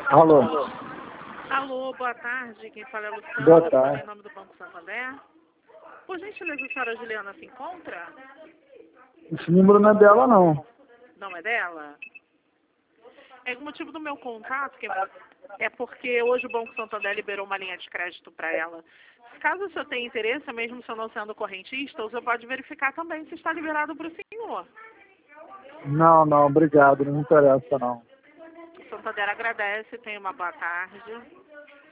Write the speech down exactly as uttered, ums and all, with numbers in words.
Alô. Alô, boa tarde. Quem fala é a Luciana. Boa tarde. Em nome do Banco Santander. Por gentileza, a senhora Juliana se encontra? Esse número não é dela, não. Não é dela? É o motivo do meu contato, que é porque hoje o Banco Santander liberou uma linha de crédito para ela. Caso o senhor tenha interesse, mesmo se eu não sendo correntista, o senhor pode verificar também se está liberado para o senhor. Não, não, obrigado. Não me interessa, não. O Santander agradece, tenha uma boa tarde.